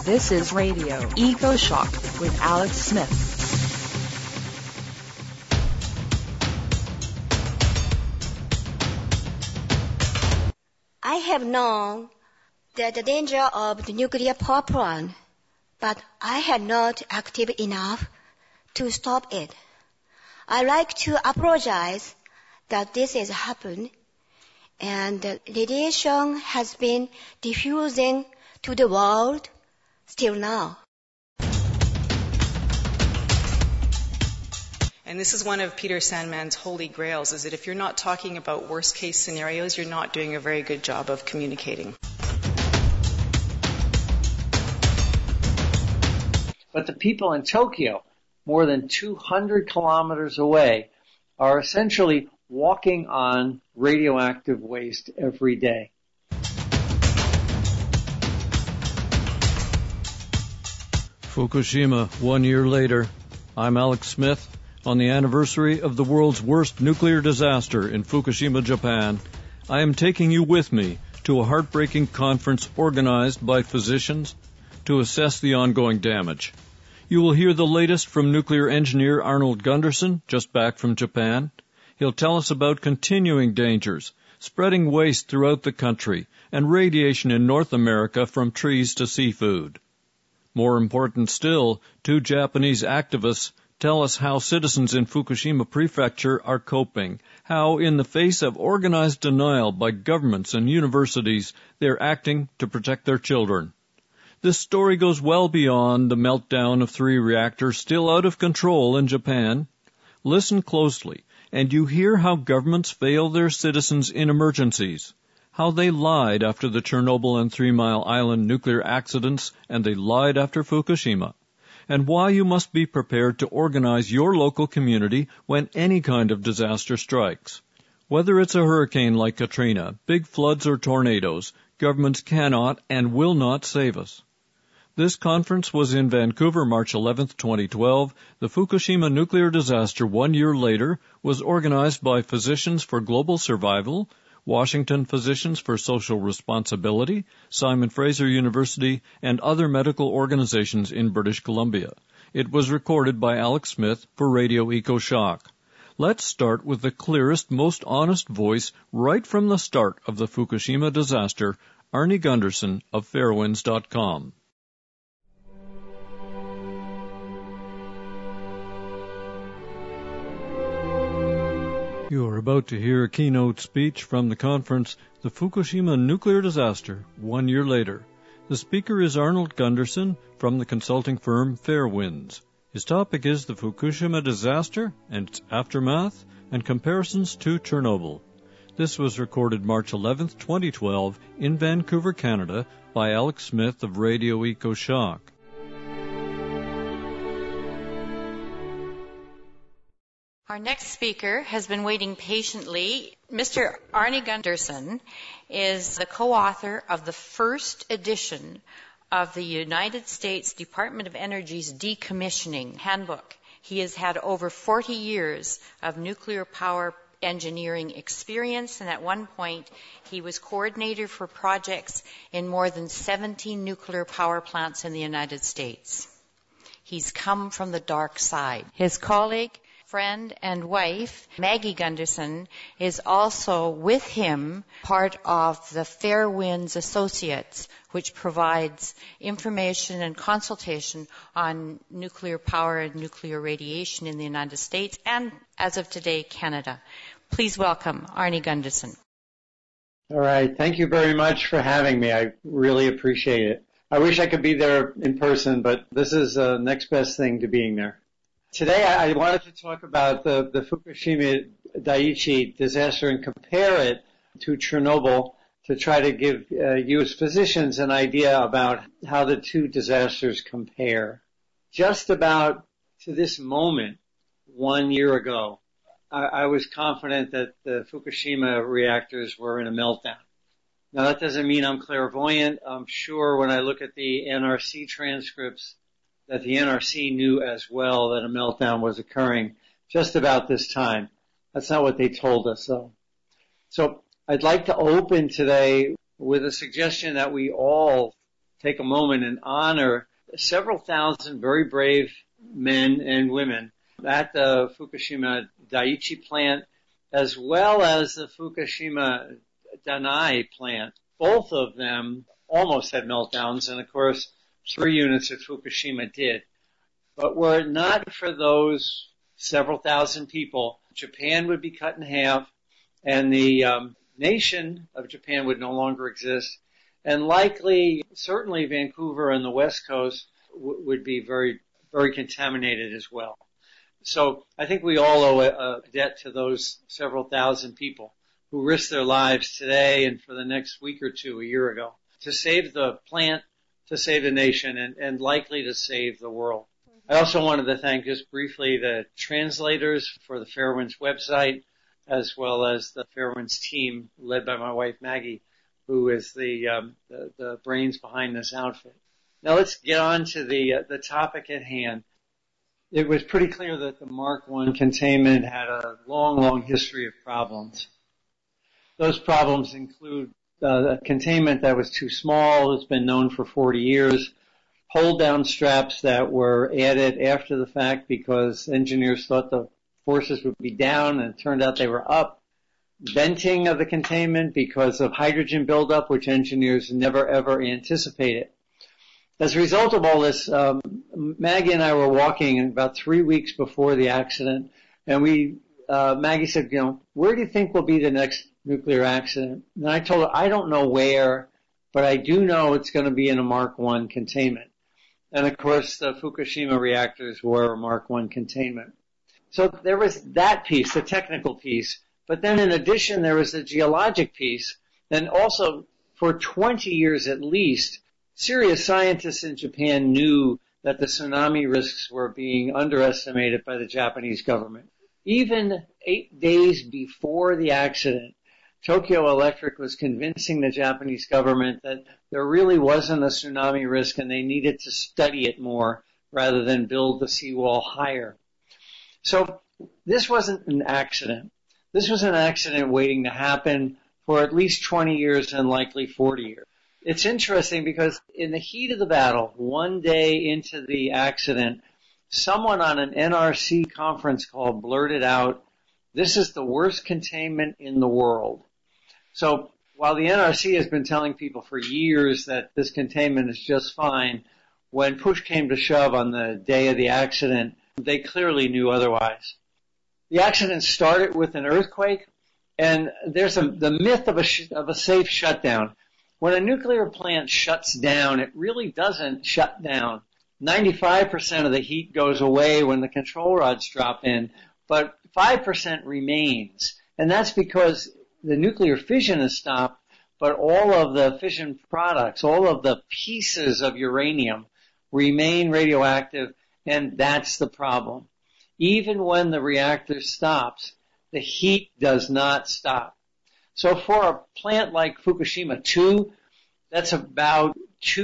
This is Radio Eco Shock with Alex Smith. I have known the danger of the nuclear power plant, but I had not active enough to stop it. I like to apologize that this has happened, and the radiation has been diffusing to the world still now. And this is one of Peter Sandman's holy grails, is that if you're not talking about worst case scenarios, you're not doing a very good job of communicating. But the people in Tokyo, more than 200 kilometers away, are essentially walking on radioactive waste every day. Fukushima, 1 year later. I'm Alex Smith. On the anniversary of the world's worst nuclear disaster in Fukushima, Japan, I am taking you with me to a heartbreaking conference organized by physicians to assess the ongoing damage. You will hear the latest from nuclear engineer Arnold Gundersen, just back from Japan. He'll tell us about continuing dangers, spreading waste throughout the country, and radiation in North America from trees to seafood. More important still, 2 Japanese activists tell us how citizens in Fukushima Prefecture are coping, how in the face of organized denial by governments and universities, they're acting to protect their children. This story goes well beyond the meltdown of 3 reactors still out of control in Japan. Listen closely, and you hear how governments fail their citizens in emergencies, how they lied after the Chernobyl and 3 Mile Island nuclear accidents, and they lied after Fukushima, and why you must be prepared to organize your local community when any kind of disaster strikes. Whether it's a hurricane like Katrina, big floods or tornadoes, governments cannot and will not save us. This conference was in Vancouver, March 11, 2012. The Fukushima nuclear disaster 1 year later was organized by Physicians for Global Survival, Washington Physicians for Social Responsibility, Simon Fraser University, and other medical organizations in British Columbia. It was recorded by Alex Smith for Radio Eco Shock. Let's start with the clearest, most honest voice right from the start of the Fukushima disaster, Arnie Gundersen of Fairwinds.com. You are about to hear a keynote speech from the conference, The Fukushima Nuclear Disaster, 1 year later. The speaker is Arnold Gundersen from the consulting firm Fairwinds. His topic is the Fukushima disaster and its aftermath and comparisons to Chernobyl. This was recorded March 11, 2012 in Vancouver, Canada by Alex Smith of Radio Eco Shock. Our next speaker has been waiting patiently. Mr. Arnie Gundersen is the co-author of the first edition of the United States Department of Energy's Decommissioning Handbook. He has had over 40 years of nuclear power engineering experience, and at one point he was coordinator for projects in more than 17 nuclear power plants in the United States. He's come from the dark side. His colleague, friend and wife, Maggie Gundersen, is also with him part of the Fairwinds Associates, which provides information and consultation on nuclear power and nuclear radiation in the United States and, as of today, Canada. Please welcome Arnie Gundersen. All right. Thank you very much for having me. I really appreciate it. I wish I could be there in person, but this is the next best thing to being there. Today, I wanted to talk about the Fukushima Daiichi disaster and compare it to Chernobyl to try to give you as physicians an idea about how the 2 disasters compare. Just about to this moment, 1 year ago, I was confident that the Fukushima reactors were in a meltdown. Now, that doesn't mean I'm clairvoyant. I'm sure when I look at the NRC transcripts that the NRC knew as well that a meltdown was occurring just about this time. That's not what they told us, though. So I'd like to open today with a suggestion that we all take a moment and honor several thousand very brave men and women at the Fukushima Daiichi plant, as well as the Fukushima Danai plant. Both of them almost had meltdowns, and of course, 3 units at Fukushima did. But were it not for those several thousand people, Japan would be cut in half, and the nation of Japan would no longer exist, and likely, certainly Vancouver and the West Coast would be very, very contaminated as well. So I think we all owe a debt to those several thousand people who risked their lives today and for the next week or two a year ago to save the plant, to save the nation, and likely to save the world. I also wanted to thank just briefly the translators for the Fairwinds website, as well as the Fairwinds team led by my wife Maggie, who is the brains behind this outfit. Now let's get on to the topic at hand. It was pretty clear that the Mark I containment had a long history of problems. Those problems include a containment that was too small. It's been known for 40 years. Hold-down straps that were added after the fact because engineers thought the forces would be down, and it turned out they were up. Venting of the containment because of hydrogen buildup, which engineers never ever anticipated. As a result of all this, Maggie and I were walking about 3 weeks before the accident, and Maggie said, where do you think will be the next nuclear accident? And I told her, I don't know where, but I do know it's going to be in a Mark I containment. And of course, the Fukushima reactors were a Mark I containment. So there was that piece, the technical piece. But then in addition, there was the geologic piece. And also, for 20 years at least, serious scientists in Japan knew that the tsunami risks were being underestimated by the Japanese government. Even 8 days before the accident, Tokyo Electric was convincing the Japanese government that there really wasn't a tsunami risk and they needed to study it more rather than build the seawall higher. So this wasn't an accident. This was an accident waiting to happen for at least 20 years and likely 40 years. It's interesting because in the heat of the battle, one day into the accident, someone on an NRC conference call blurted out, "This is the worst containment in the world." So while the NRC has been telling people for years that this containment is just fine, when push came to shove on the day of the accident, they clearly knew otherwise. The accident started with an earthquake, and there's the myth of a safe shutdown. When a nuclear plant shuts down, it really doesn't shut down. 95% of the heat goes away when the control rods drop in, but 5% remains. And that's because the nuclear fission is stopped, but all of the fission products, all of the pieces of uranium remain radioactive, and that's the problem. Even when the reactor stops, the heat does not stop. So for a plant like Fukushima 2, that's about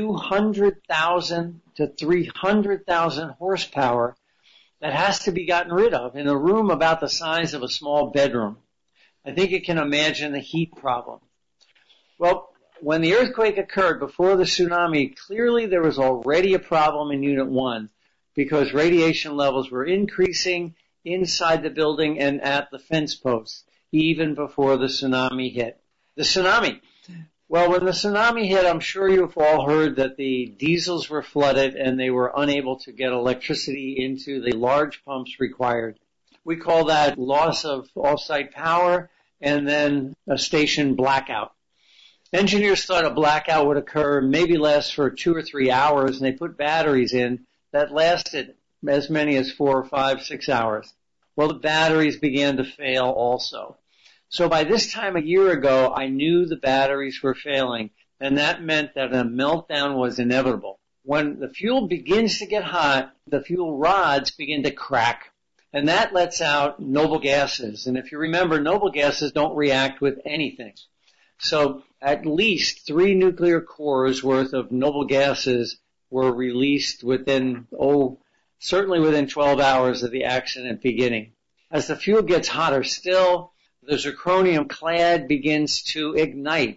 200,000 to 300,000 horsepower that has to be gotten rid of in a room about the size of a small bedroom. I think you can imagine the heat problem. Well, when the earthquake occurred before the tsunami, clearly there was already a problem in Unit 1 because radiation levels were increasing inside the building and at the fence posts, even before the tsunami hit. The tsunami. Well, when the tsunami hit, I'm sure you've all heard that the diesels were flooded and they were unable to get electricity into the large pumps required. We call that loss of off-site power and then a station blackout. Engineers thought a blackout would occur, maybe last for 2 or 3 hours, and they put batteries in that lasted as many as 4 or 5, 6 hours. Well, the batteries began to fail also. So by this time a year ago, I knew the batteries were failing, and that meant that a meltdown was inevitable. When the fuel begins to get hot, the fuel rods begin to crack, and that lets out noble gases. And if you remember, noble gases don't react with anything. So at least 3 nuclear cores worth of noble gases were released certainly within 12 hours of the accident beginning. As the fuel gets hotter still, the zirconium clad begins to ignite.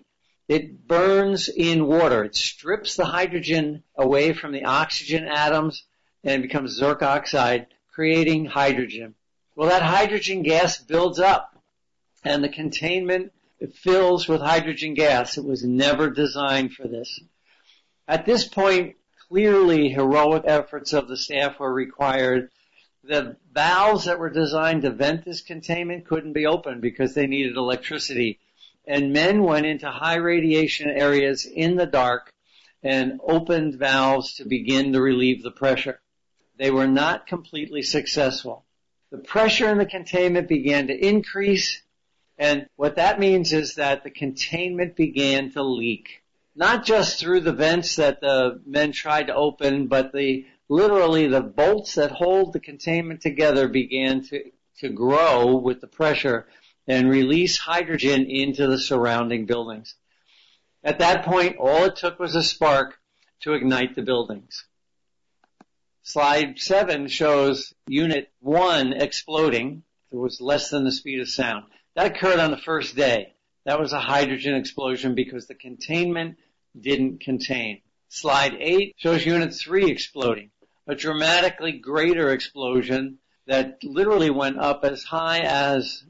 It burns in water. It strips the hydrogen away from the oxygen atoms and becomes zinc oxide, creating hydrogen. Well, that hydrogen gas builds up, and the containment fills with hydrogen gas. It was never designed for this. At this point, clearly heroic efforts of the staff were required. The valves that were designed to vent this containment couldn't be opened because they needed electricity. And men went into high radiation areas in the dark and opened valves to begin to relieve the pressure. They were not completely successful. The pressure in the containment began to increase, and what that means is that the containment began to leak. Not just through the vents that the men tried to open, but literally the bolts that hold the containment together began to grow with the pressure and release hydrogen into the surrounding buildings. At that point, all it took was a spark to ignite the buildings. Slide 7 shows Unit 1 exploding. It was less than the speed of sound. That occurred on the first day. That was a hydrogen explosion because the containment didn't contain. Slide 8 shows Unit 3 exploding, a dramatically greater explosion that literally went up as high as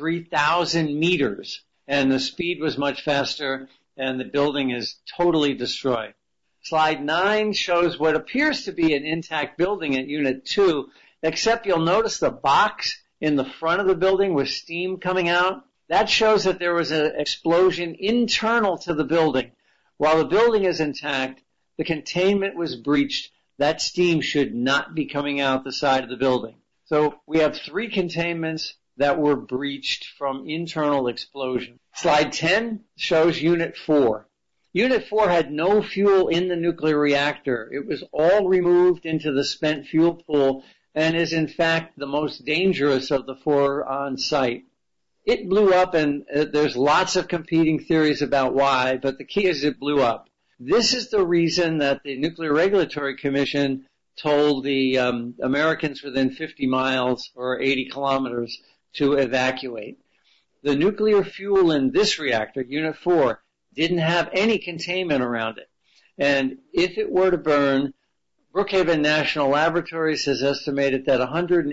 3,000 meters, and the speed was much faster, and the building is totally destroyed. Slide 9 shows what appears to be an intact building at Unit 2, except you'll notice the box in the front of the building with steam coming out. That shows that there was an explosion internal to the building. While the building is intact, the containment was breached. That steam should not be coming out the side of the building. So we have 3 containments that were breached from internal explosion. Slide 10 shows Unit 4. Unit 4 had no fuel in the nuclear reactor. It was all removed into the spent fuel pool and is in fact the most dangerous of the 4 on site. It blew up, and there's lots of competing theories about why, but the key is it blew up. This is the reason that the Nuclear Regulatory Commission told the Americans within 50 miles or 80 kilometers to evacuate. The nuclear fuel in this reactor, Unit 4, didn't have any containment around it. And if it were to burn, Brookhaven National Laboratories has estimated that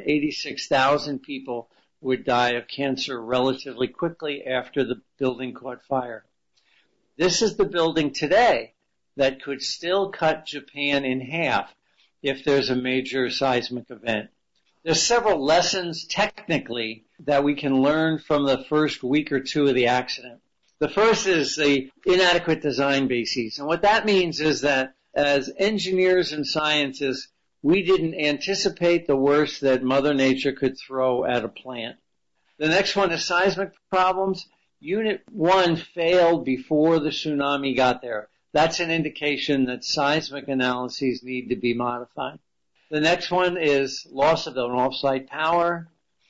186,000 people would die of cancer relatively quickly after the building caught fire. This is the building today that could still cut Japan in half if there's a major seismic event. There's several lessons technically that we can learn from the first week or 2 of the accident. The first is the inadequate design bases. And what that means is that as engineers and scientists, we didn't anticipate the worst that Mother Nature could throw at a plant. The next one is seismic problems. Unit 1 failed before the tsunami got there. That's an indication that seismic analyses need to be modified. The next one is loss of an off-site power.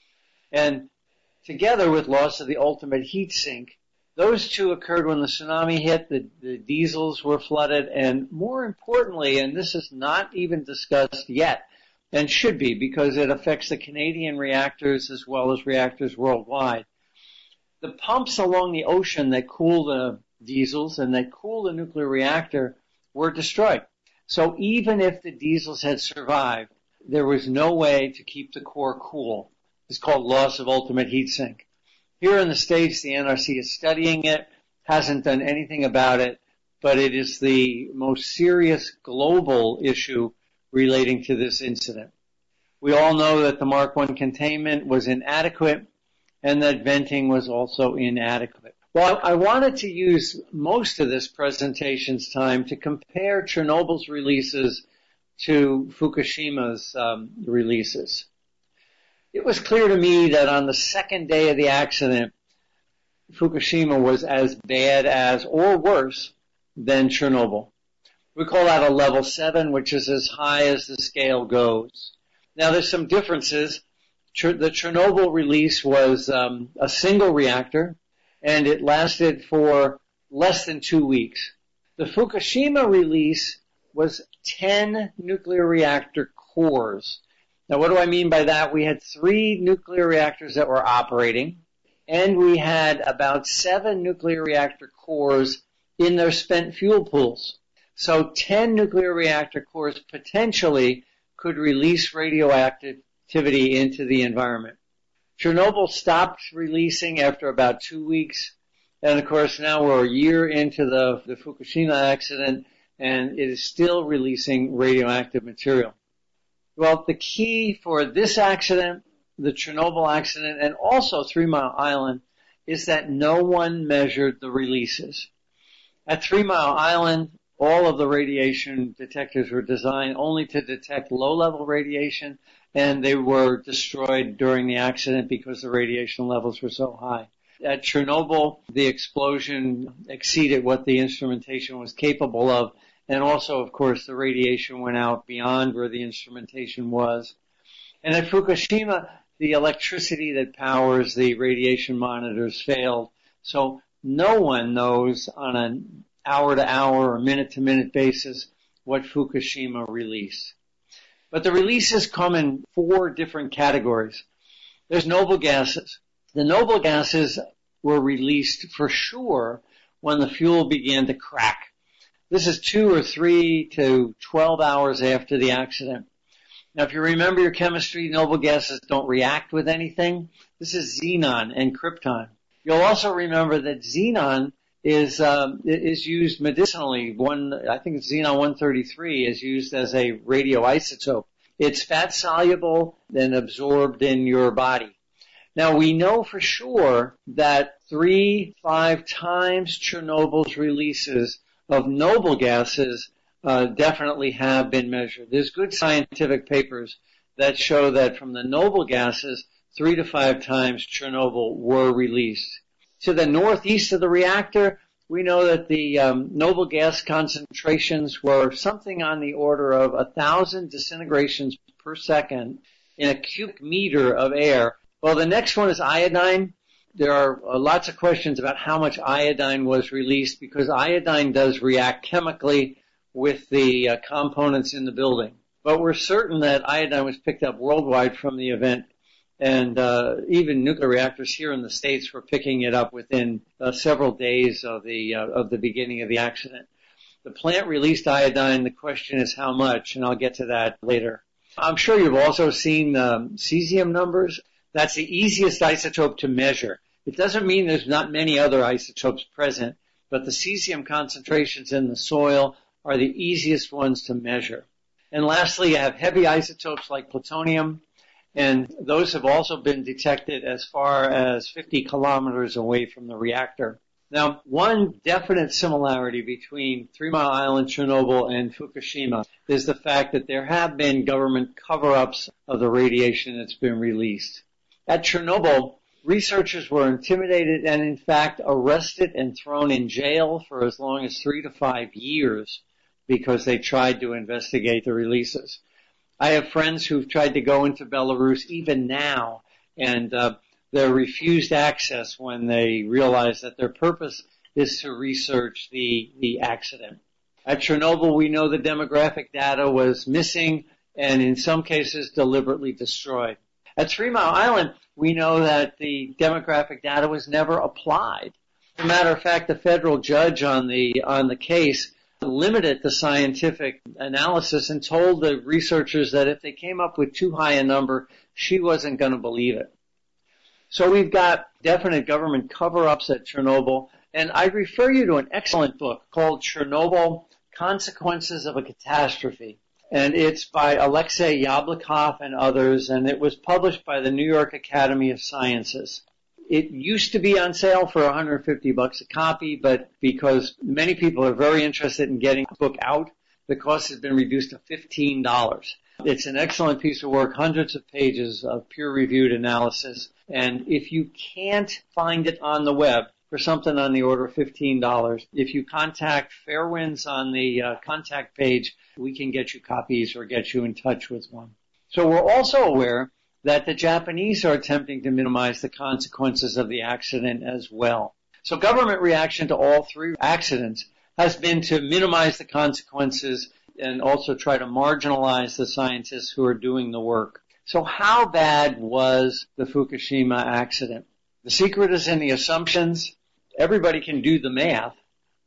And together with loss of the ultimate heat sink, those 2 occurred when the tsunami hit, the diesels were flooded, and more importantly, and this is not even discussed yet, and should be because it affects the Canadian reactors as well as reactors worldwide. The pumps along the ocean that cool the diesels and that cool the nuclear reactor were destroyed. So even if the diesels had survived, there was no way to keep the core cool. It's called loss of ultimate heat sink. Here in the States, the NRC is studying it, hasn't done anything about it, but it is the most serious global issue relating to this incident. We all know that the Mark I containment was inadequate and that venting was also inadequate. Well, I wanted to use most of this presentation's time to compare Chernobyl's releases to Fukushima's releases. It was clear to me that on the second day of the accident, Fukushima was as bad as or worse than Chernobyl. We call that a level 7, which is as high as the scale goes. Now, there's some differences. The Chernobyl release was a single reactor, and it lasted for less than 2 weeks. The Fukushima release was 10 nuclear reactor cores. Now, what do I mean by that? We had 3 nuclear reactors that were operating, and we had about 7 nuclear reactor cores in their spent fuel pools. So 10 nuclear reactor cores potentially could release radioactivity into the environment. Chernobyl stopped releasing after about 2 weeks. And of course now we're a year into the Fukushima accident, and it is still releasing radioactive material. Well, the key for this accident, the Chernobyl accident, and also 3 Mile Island is that no one measured the releases. At 3 Mile Island, all of the radiation detectors were designed only to detect low-level radiation, and they were destroyed during the accident because the radiation levels were so high. At Chernobyl, the explosion exceeded what the instrumentation was capable of, and also, of course, the radiation went out beyond where the instrumentation was. And at Fukushima, the electricity that powers the radiation monitors failed, so no one knows on an hour-to-hour or minute-to-minute basis what Fukushima released. But the releases come in 4 different categories. There's noble gases. The noble gases were released for sure when the fuel began to crack. This is 2 or 3 to 12 hours after the accident. Now, if you remember your chemistry, noble gases don't react with anything. This is xenon and krypton. You'll also remember that xenon is used medicinally. I think it's xenon 133 is used as a radioisotope. It's fat soluble and absorbed in your body. Now, we know for sure that 3-5 times Chernobyl's releases of noble gases definitely have been measured. There's good scientific papers that show that from the noble gases, 3 to 5 times Chernobyl were released. To the northeast of the reactor, we know that the noble gas concentrations were something on the order of 1,000 disintegrations per second in a cubic meter of air. Well, the next one is iodine. There are lots of questions about how much iodine was released because iodine does react chemically with the components in the building. But we're certain that iodine was picked up worldwide from the event, and even nuclear reactors here in the States were picking it up within several days of the beginning of the accident. The plant released iodine. The question is how much, and I'll get to that later. I'm sure you've also seen cesium numbers. That's the easiest isotope to measure. It doesn't mean there's not many other isotopes present, but the cesium concentrations in the soil are the easiest ones to measure. And lastly, you have heavy isotopes like plutonium, and those have also been detected as far as 50 kilometers away from the reactor. Now, one definite similarity between 3 Mile Island, Chernobyl, and Fukushima is the fact that there have been government cover-ups of the radiation that's been released. At Chernobyl, researchers were intimidated and, in fact, arrested and thrown in jail for as long as 3 to 5 years because they tried to investigate the releases. I have friends who've tried to go into Belarus even now, and they're refused access when they realize that their purpose is to research the accident. At Chernobyl, we know the demographic data was missing and in some cases deliberately destroyed. At 3 Mile Island, we know that the demographic data was never applied. As a matter of fact, the federal judge on the case limited the scientific analysis and told the researchers that if they came up with too high a number, she wasn't going to believe it. So we've got definite government cover-ups at Chernobyl, and I refer you to an excellent book called Chernobyl, Consequences of a Catastrophe. And it's by Alexei Yablokov and others, and it was published by the New York Academy of Sciences. It used to be on sale for $150 a copy, but because many people are very interested in getting the book out, the cost has been reduced to $15. It's an excellent piece of work, hundreds of pages of peer-reviewed analysis, and if you can't find it on the web for something on the order of $15, if you contact Fairwinds on the contact page, we can get you copies or get you in touch with one. So we're also aware that the Japanese are attempting to minimize the consequences of the accident as well. So government reaction to all 3 accidents has been to minimize the consequences and also try to marginalize the scientists who are doing the work. So how bad was the Fukushima accident? The secret is in the assumptions. Everybody can do the math,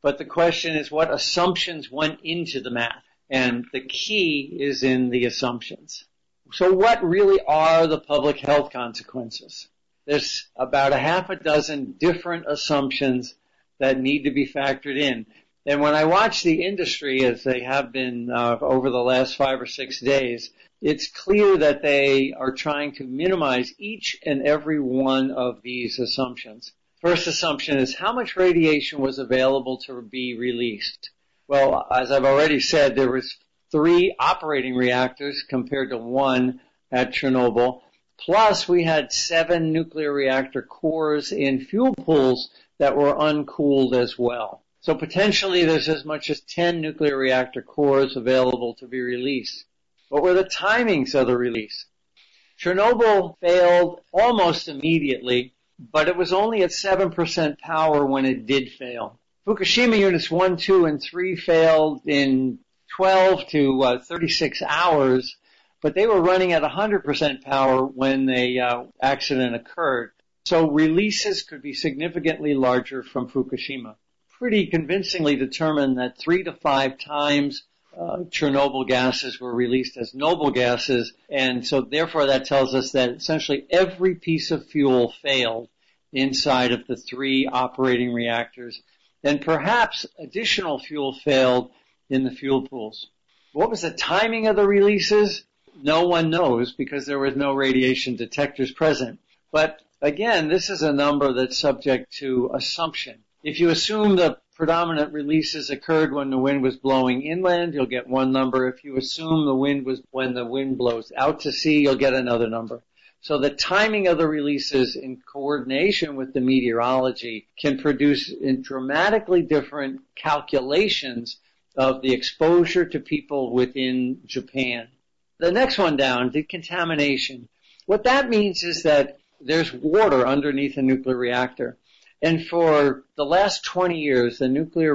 But the question is what assumptions went into the math. And the key is in the assumptions. So what really are the public health consequences? There's about a half a dozen different assumptions that need to be factored in. And when I watch the industry, as they have been over the last 5 or 6 days, it's clear that they are trying to minimize each and every one of these assumptions. First assumption is how much radiation was available to be released. Well, as I've already said, there was 3 operating reactors compared to 1 at Chernobyl. Plus, we had 7 nuclear reactor cores in fuel pools that were uncooled as well. So potentially there's as much as 10 nuclear reactor cores available to be released. What were the timings of the release? Chernobyl failed almost immediately, but it was only at 7% power when it did fail. Fukushima units 1, 2, and 3 failed in 12 to 36 hours, but they were running at 100% power when the accident occurred. So releases could be significantly larger from Fukushima. Pretty convincingly determined that 3 to 5 times Chernobyl gases were released as noble gases, and so therefore that tells us that essentially every piece of fuel failed inside of the 3 operating reactors, and perhaps additional fuel failed in the fuel pools. What was the timing of the releases? No one knows because there was no radiation detectors present. But again, this is a number that's subject to assumption. If you assume the predominant releases occurred when the wind was blowing inland, you'll get one number. If you assume the wind was when the wind blows out to sea, you'll get another number. So the timing of the releases in coordination with the meteorology can produce dramatically different calculations of the exposure to people within Japan. The next one down, decontamination. What that means is that there's water underneath a nuclear reactor. And for the last 20 years, the Nuclear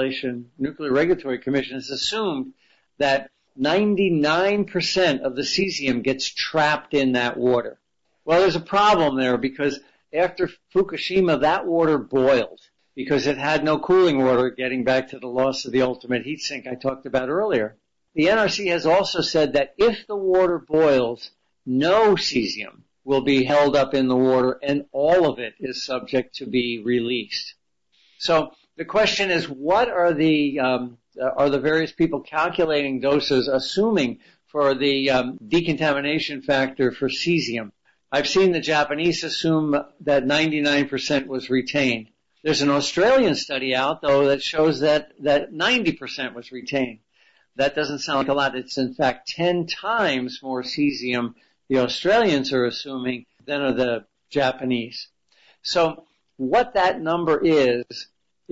Regulatory Commission has assumed that 99% of the cesium gets trapped in that water. Well, there's a problem there because after Fukushima, that water boiled because it had no cooling water, getting back to the loss of the ultimate heat sink I talked about earlier. The NRC has also said that if the water boils, no cesium will be held up in the water, and all of it is subject to be released. So the question is, what are the various people calculating doses, assuming for the decontamination factor for cesium? I've seen the Japanese assume that 99% was retained. There's an Australian study out, though, that shows that 90% was retained. That doesn't sound like a lot. It's, in fact, 10 times more cesium the Australians are assuming than are the Japanese. So what that number is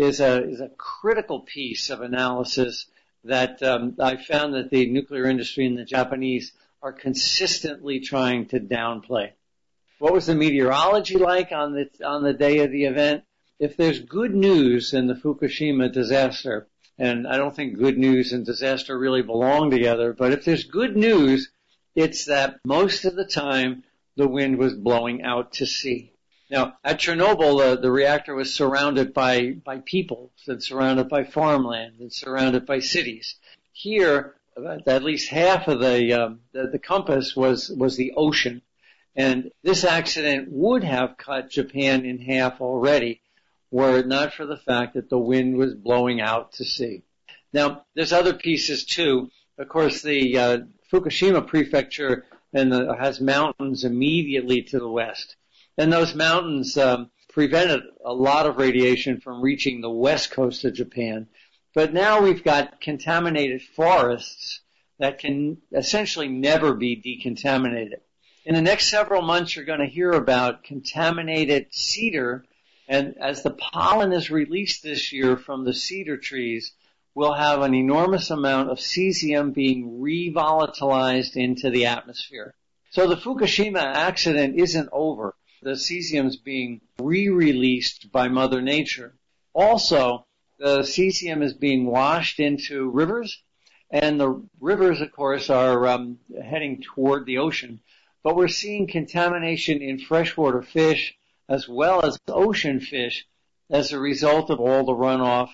a critical piece of analysis that I found that the nuclear industry and the Japanese are consistently trying to downplay. What was the meteorology like on the day of the event? If there's good news in the Fukushima disaster, and I don't think good news and disaster really belong together, but if there's good news, it's that most of the time the wind was blowing out to sea. Now, at Chernobyl, the reactor was surrounded by people, and surrounded by farmland, and surrounded by cities. Here, at least half of the compass was the ocean. And this accident would have cut Japan in half already, were it not for the fact that the wind was blowing out to sea. Now, there's other pieces too. Of course, the Fukushima prefecture has mountains immediately to the west. And those mountains prevented a lot of radiation from reaching the west coast of Japan. But now we've got contaminated forests that can essentially never be decontaminated. In the next several months, you're going to hear about contaminated cedar, and as the pollen is released this year from the cedar trees, we'll have an enormous amount of cesium being revolatilized into the atmosphere. So the Fukushima accident isn't over. The cesium's being re-released by Mother Nature. Also, the cesium is being washed into rivers, and the rivers, of course, are heading toward the ocean. But we're seeing contamination in freshwater fish as well as ocean fish as a result of all the runoff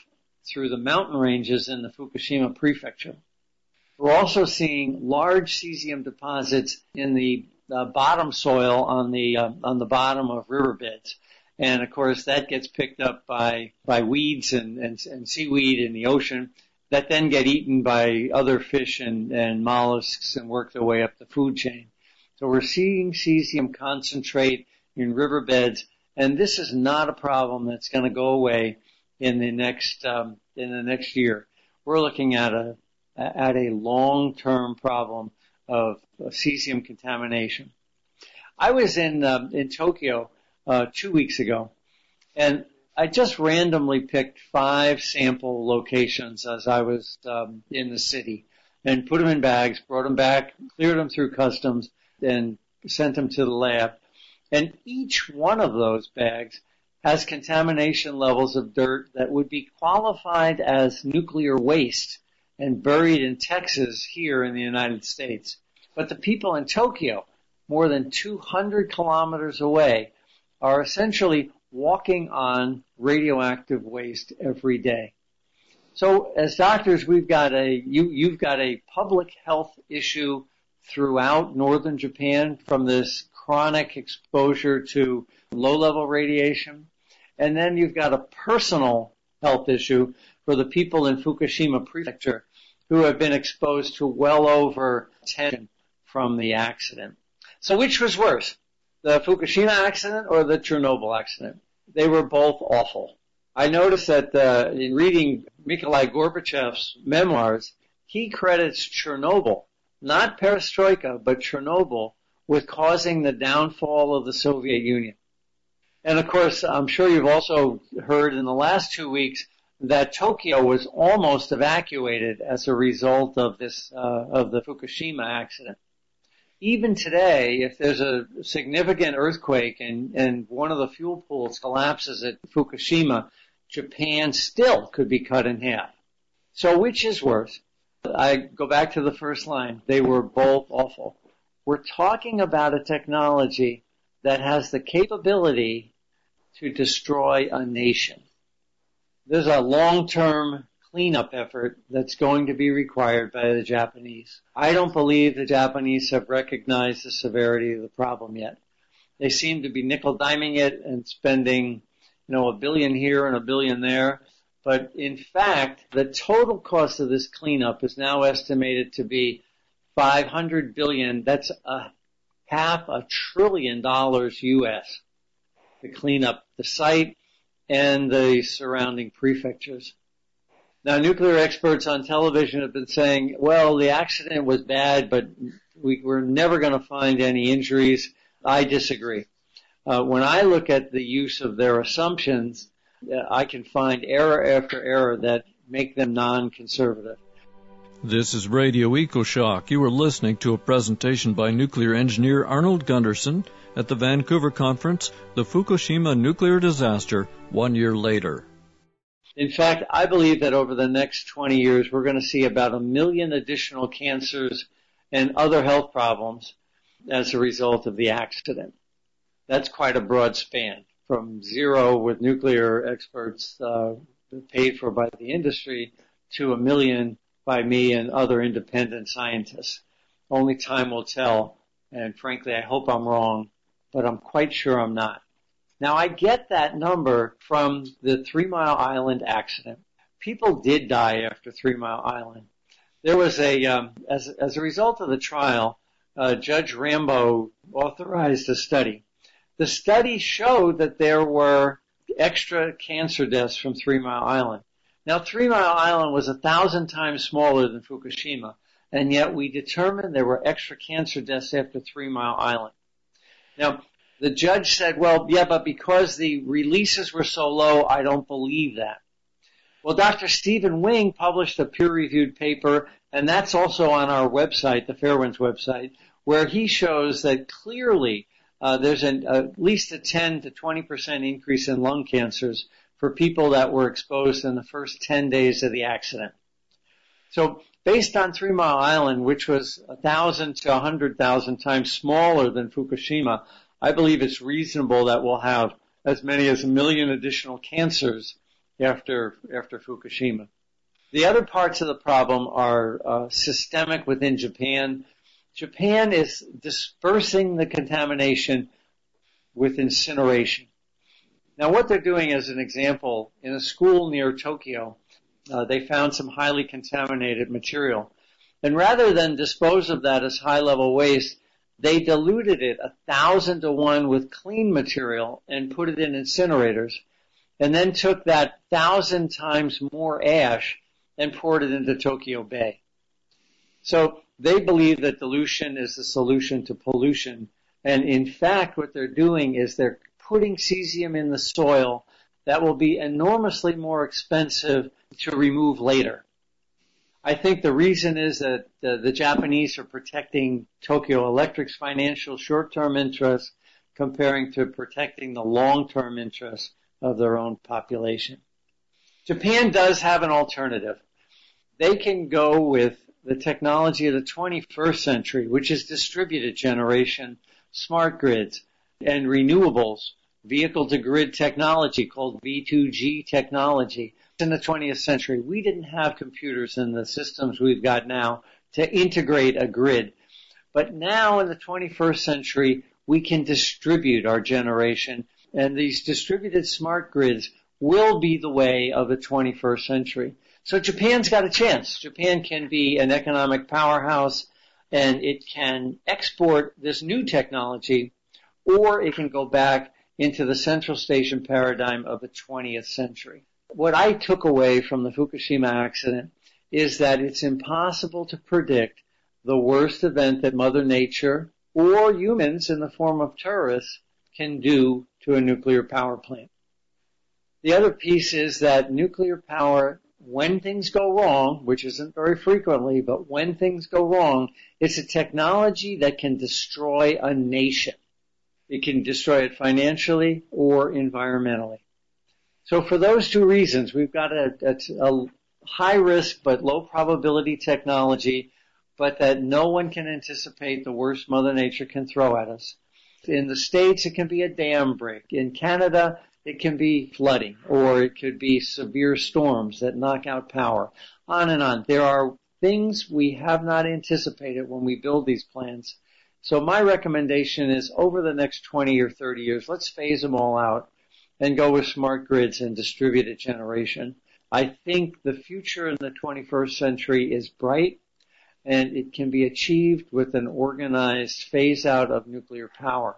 through the mountain ranges in the Fukushima prefecture. We're also seeing large cesium deposits in the bottom soil on the bottom of riverbeds. And of course that gets picked up by weeds and seaweed in the ocean that then get eaten by other fish and mollusks and work their way up the food chain. So we're seeing cesium concentrate in riverbeds, and this is not a problem that's going to go away in the next year. We're looking at a long-term problem of cesium contamination. I was in Tokyo 2 weeks ago, and I just randomly picked 5 sample locations as I was in the city and put them in bags, brought them back, cleared them through customs, and sent them to the lab. And each one of those bags has contamination levels of dirt that would be qualified as nuclear waste and buried in Texas here in the United States. But the people in Tokyo, more than 200 kilometers away, are essentially walking on radioactive waste every day. So as doctors, you've got a public health issue throughout northern Japan from this chronic exposure to low-level radiation. And then you've got a personal health issue for the people in Fukushima prefecture who have been exposed to well over 10 from the accident. So which was worse, the Fukushima accident or the Chernobyl accident? They were both awful. I noticed that in reading Mikhail Gorbachev's memoirs, he credits Chernobyl, not perestroika, but Chernobyl, with causing the downfall of the Soviet Union. And of course, I'm sure you've also heard in the last 2 weeks that Tokyo was almost evacuated as a result of this, of the Fukushima accident. Even today, if there's a significant earthquake and one of the fuel pools collapses at Fukushima, Japan still could be cut in half. So which is worse? I go back to the first line. They were both awful. We're talking about a technology that has the capability to destroy a nation. There's a long-term cleanup effort that's going to be required by the Japanese. I don't believe the Japanese have recognized the severity of the problem yet. They seem to be nickel-diming it and spending, $1 billion here and $1 billion there. But in fact, the total cost of this cleanup is now estimated to be $500 billion. That's $500 billion US to clean up the site and the surrounding prefectures. Now, nuclear experts on television have been saying, well, the accident was bad, but we're never going to find any injuries. I disagree. When I look at the use of their assumptions, I can find error after error that make them non-conservative. This is Radio EcoShock. You are listening to a presentation by nuclear engineer Arnold Gundersen at the Vancouver conference, The Fukushima Nuclear Disaster, 1 year later. In fact, I believe that over the next 20 years, we're going to see about 1 million additional cancers and other health problems as a result of the accident. That's quite a broad span, from zero with nuclear experts paid for by the industry to 1 million by me and other independent scientists. Only time will tell, and frankly, I hope I'm wrong, but I'm quite sure I'm not. Now, I get that number from the 3 Mile Island accident. People did die after 3 Mile Island. There was as a result of the trial, Judge Rambo authorized a study. The study showed that there were extra cancer deaths from 3 Mile Island. Now, 3 Mile Island was 1,000 times smaller than Fukushima, and yet we determined there were extra cancer deaths after 3 Mile Island. Now, the judge said, well, yeah, but because the releases were so low, I don't believe that. Well, Dr. Stephen Wing published a peer-reviewed paper, and that's also on our website, the Fairwinds website, where he shows that clearly there's at least a 10 to 20% increase in lung cancers for people that were exposed in the first 10 days of the accident. So based on 3 Mile Island, which was 1,000 to 100,000 times smaller than Fukushima, I believe it's reasonable that we'll have as many as 1 million additional cancers after Fukushima. The other parts of the problem are systemic within Japan. Japan is dispersing the contamination with incineration. Now, what they're doing, as an example, in a school near Tokyo, they found some highly contaminated material. And rather than dispose of that as high-level waste, they diluted it 1,000 to 1 with clean material and put it in incinerators, and then took that 1,000 times more ash and poured it into Tokyo Bay. So they believe that dilution is the solution to pollution. And in fact, what they're doing is they're putting cesium in the soil that will be enormously more expensive to remove later. I think the reason is that the Japanese are protecting Tokyo Electric's financial short-term interests comparing to protecting the long-term interests of their own population. Japan does have an alternative. They can go with the technology of the 21st century, which is distributed generation, smart grids, and renewables, vehicle-to-grid technology called V2G technology. In the 20th century, we didn't have computers in the systems we've got now to integrate a grid. But now in the 21st century, we can distribute our generation, and these distributed smart grids will be the way of the 21st century. So Japan's got a chance. Japan can be an economic powerhouse, and it can export this new technology, or it can go back into the central station paradigm of the 20th century. What I took away from the Fukushima accident is that it's impossible to predict the worst event that Mother Nature or humans in the form of terrorists can do to a nuclear power plant. The other piece is that nuclear power, when things go wrong, which isn't very frequently, but when things go wrong, it's a technology that can destroy a nation. It can destroy it financially or environmentally. So for those two reasons, we've got a high risk but low probability technology, but that no one can anticipate the worst Mother Nature can throw at us. In the States, it can be a dam break. In Canada, it can be flooding, or it could be severe storms that knock out power. On and on. There are things we have not anticipated when we build these plants. So my recommendation is over the next 20 or 30 years, let's phase them all out and go with smart grids and distributed generation. I think the future in the 21st century is bright, and it can be achieved with an organized phase out of nuclear power.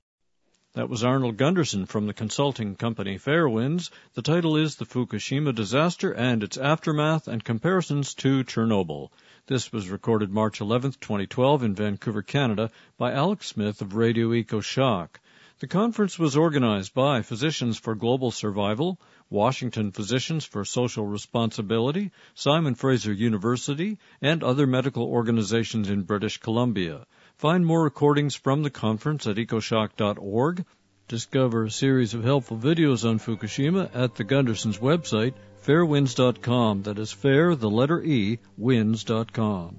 That was Arnold Gunderson from the consulting company Fairwinds. The title is The Fukushima Disaster and Its Aftermath and Comparisons to Chernobyl. This was recorded March 11th, 2012 in Vancouver, Canada by Alex Smith of Radio EcoShock. The conference was organized by Physicians for Global Survival, Washington Physicians for Social Responsibility, Simon Fraser University, and other medical organizations in British Columbia. Find more recordings from the conference at ecoshock.org. Discover a series of helpful videos on Fukushima at the Gundersons' website, fairwinds.com. That is fair, the letter E, winds.com.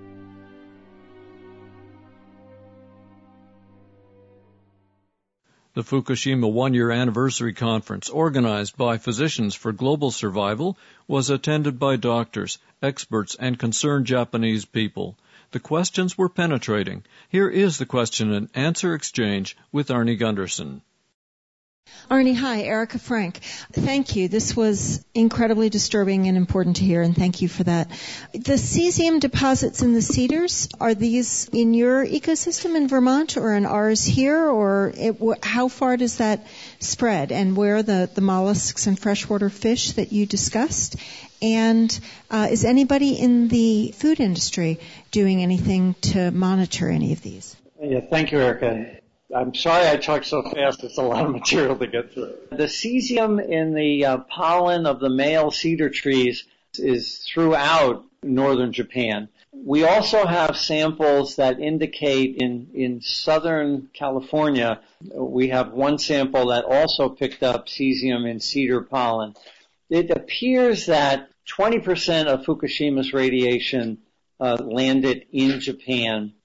The Fukushima one-year anniversary conference, organized by Physicians for Global Survival, was attended by doctors, experts, and concerned Japanese people. The questions were penetrating. Here is the question and answer exchange with Arnie Gunderson. Arnie, hi, Erica Frank. Thank you. This was incredibly disturbing and important to hear, and thank you for that. The cesium deposits in the cedars, are these in your ecosystem in Vermont or in ours here, or how far does that spread, and where are the mollusks and freshwater fish that you discussed? And is anybody in the food industry doing anything to monitor any of these? Yeah, thank you, Erica. I'm sorry I talked so fast. It's a lot of material to get through. The cesium in the pollen of the male cedar trees is throughout northern Japan. We also have samples that indicate in southern California, we have one sample that also picked up cesium in cedar pollen. It appears that 20% of Fukushima's radiation landed in Japan.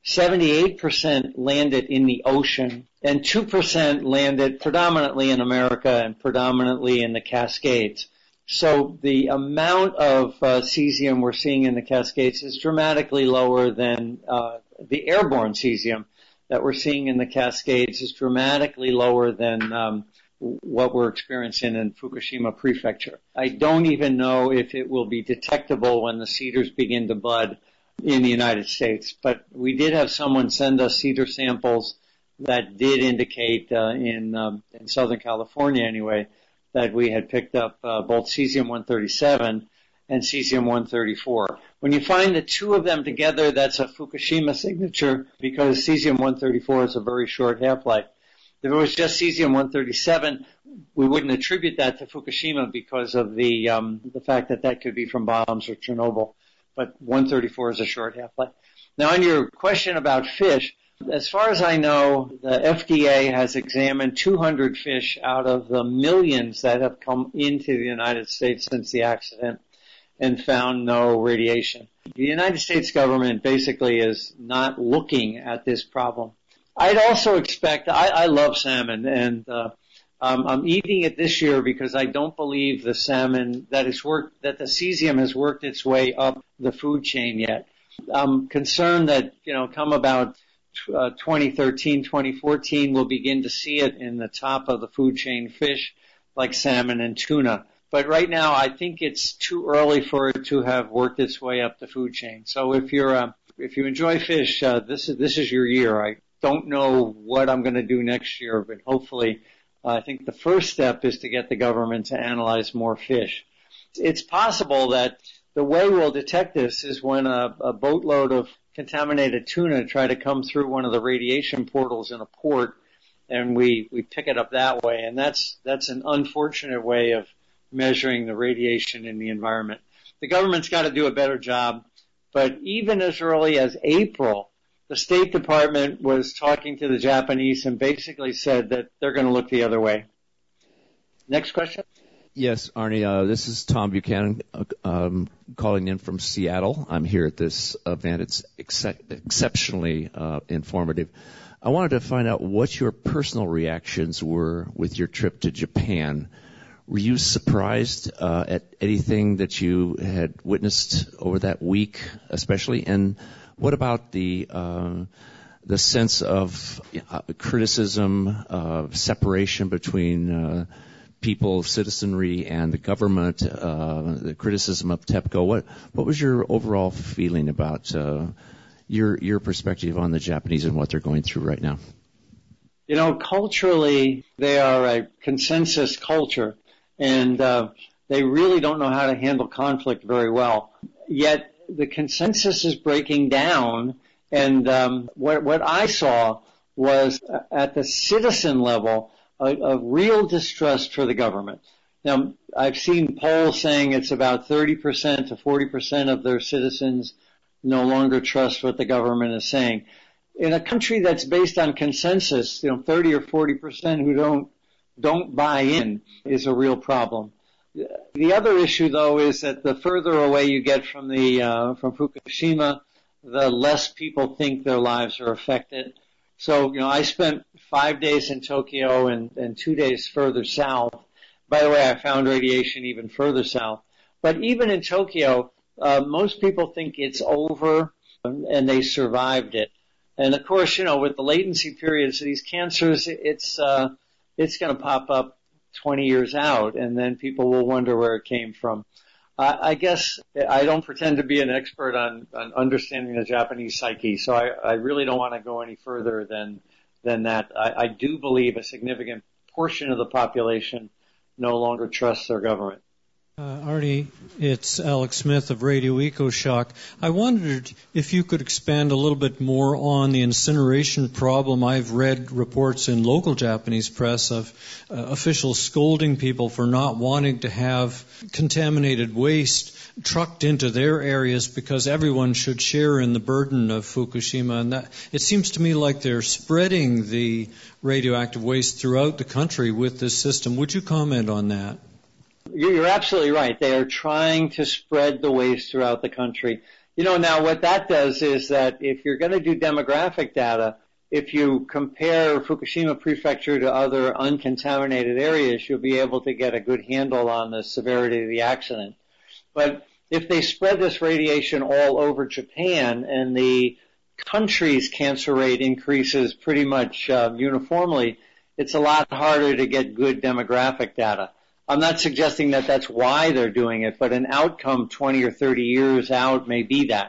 78% landed in the ocean, and 2% landed predominantly in America and predominantly in the Cascades. So the amount of cesium we're seeing in the Cascades is dramatically lower than the airborne cesium that we're seeing in the Cascades is dramatically lower than what we're experiencing in Fukushima Prefecture. I don't even know if it will be detectable when the cedars begin to bud in the United States. But we did have someone send us cedar samples that did indicate in Southern California anyway that we had picked up both cesium-137 and cesium-134. When you find the two of them together, that's a Fukushima signature because cesium-134 is a very short half-life. If it was just cesium-137, we wouldn't attribute that to Fukushima because of the fact that that could be from bombs or Chernobyl. But 134 is a short half-life. Now, on your question about fish, as far as I know, the FDA has examined 200 fish out of the millions that have come into the United States since the accident and found no radiation. The United States government basically is not looking at this problem. I'd also expect, I love salmon, and I'm eating it this year because I don't believe the salmon that the cesium has worked its way up the food chain yet. I'm concerned that, come about 2013, 2014, we'll begin to see it in the top of the food chain fish like salmon and tuna. But right now, I think it's too early for it to have worked its way up the food chain. So if you enjoy fish, this is your year. I don't know what I'm going to do next year, but hopefully, I think the first step is to get the government to analyze more fish. It's possible that the way we'll detect this is when a boatload of contaminated tuna try to come through one of the radiation portals in a port, and we pick it up that way. And that's an unfortunate way of measuring the radiation in the environment. The government's got to do a better job, but even as early as April, the State Department was talking to the Japanese and basically said that they're going to look the other way. Next question. Yes, Arnie, this is Tom Buchanan calling in from Seattle. I'm here at this event. It's exceptionally informative. I wanted to find out what your personal reactions were with your trip to Japan. Were you surprised at anything that you had witnessed over that week, especially? And what about the sense of criticism, separation between people, citizenry, and the government, the criticism of TEPCO? What was your overall feeling about your perspective on the Japanese and what they're going through right now? Culturally, they are a consensus culture, and they really don't know how to handle conflict very well. Yet the consensus is breaking down, and what I saw was at the citizen level a real distrust for the government. Now, I've seen polls saying it's about 30% to 40% of their citizens no longer trust what the government is saying. In a country that's based on consensus, 30 or 40% who don't buy in is a real problem. The other issue, though, is that the further away you get from Fukushima, the less people think their lives are affected. So, I spent 5 days in Tokyo and 2 days further south. By the way, I found radiation even further south. But even in Tokyo, most people think it's over and they survived it. And of course, with the latency periods of these cancers, it's going to pop up 20 years out, and then people will wonder where it came from. I guess I don't pretend to be an expert on understanding the Japanese psyche, so I really don't want to go any further than that. I do believe a significant portion of the population no longer trusts their government. Arnie, it's Alex Smith of Radio EcoShock. I wondered if you could expand a little bit more on the incineration problem. I've read reports in local Japanese press of officials scolding people for not wanting to have contaminated waste trucked into their areas because everyone should share in the burden of Fukushima. And that, it seems to me like they're spreading the radioactive waste throughout the country with this system. Would you comment on that? You're absolutely right. They are trying to spread the waste throughout the country. Now what that does is that if you're going to do demographic data, if you compare Fukushima Prefecture to other uncontaminated areas, you'll be able to get a good handle on the severity of the accident. But if they spread this radiation all over Japan and the country's cancer rate increases pretty much uniformly, it's a lot harder to get good demographic data. I'm not suggesting that that's why they're doing it, but an outcome 20 or 30 years out may be that.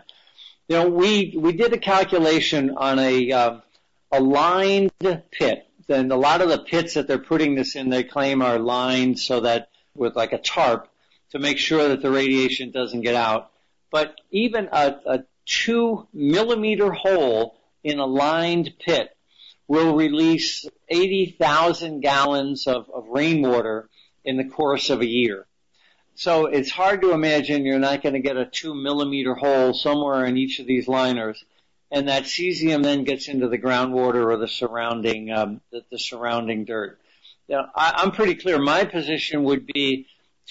We did a calculation on a lined pit. And a lot of the pits that they're putting this in, they claim are lined so that with like a tarp to make sure that the radiation doesn't get out. But even a 2 millimeter hole in a lined pit will release 80,000 gallons of rainwater in the course of a year. So it's hard to imagine you're not going to get a 2 millimeter hole somewhere in each of these liners, and that cesium then gets into the groundwater or the surrounding dirt. Now, I'm pretty clear. My position would be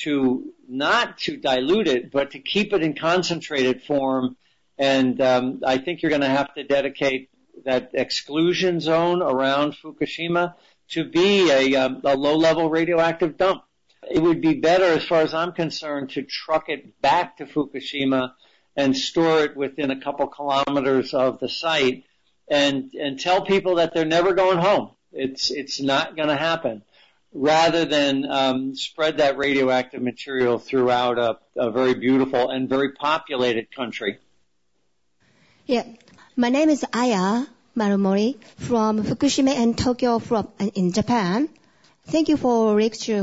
not to dilute it, but to keep it in concentrated form. And I think you're going to have to dedicate that exclusion zone around Fukushima to be a low-level radioactive dump. It would be better, as far as I'm concerned, to truck it back to Fukushima and store it within a couple kilometers of the site and tell people that they're never going home. It's not going to happen, rather than spread that radioactive material throughout a very beautiful and very populated country. Yeah, my name is Aya Marumori from Fukushima and Tokyo in Japan. Thank you for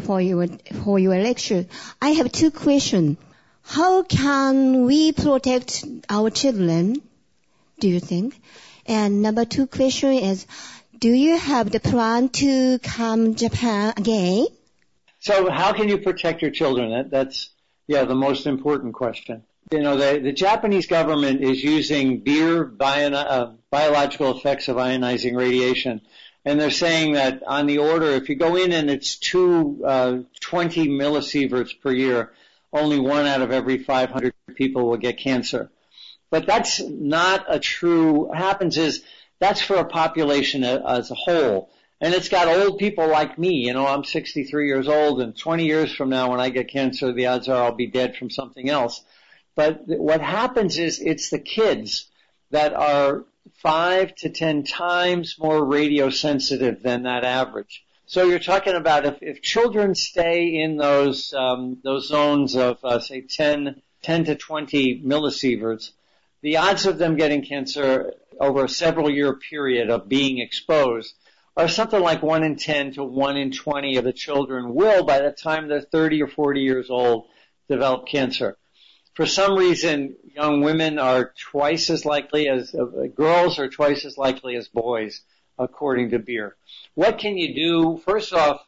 your lecture. I have two questions. How can we protect our children, do you think? And number two question is, do you have the plan to come Japan again? So how can you protect your children? That's the most important question. The Japanese government is using beer biological effects of ionizing radiation. And they're saying that on the order, if you go in and it's 20 millisieverts per year, only 1 out of every 500 people will get cancer. But that's not a true, what happens is that's for a population as a whole. And it's got old people like me. I'm 63 years old, and 20 years from now when I get cancer, the odds are I'll be dead from something else. But what happens is it's the kids that are 5 to 10 times more radiosensitive than that average. So you're talking about if children stay in those zones of, say, 10 to 20 millisieverts, the odds of them getting cancer over a several year period of being exposed are something like 1 in 10 to 1 in 20 of the children will, by the time they're 30 or 40 years old, develop cancer. For some reason, young women are twice as likely as girls are twice as likely as boys, according to Beer. What can you do? First off,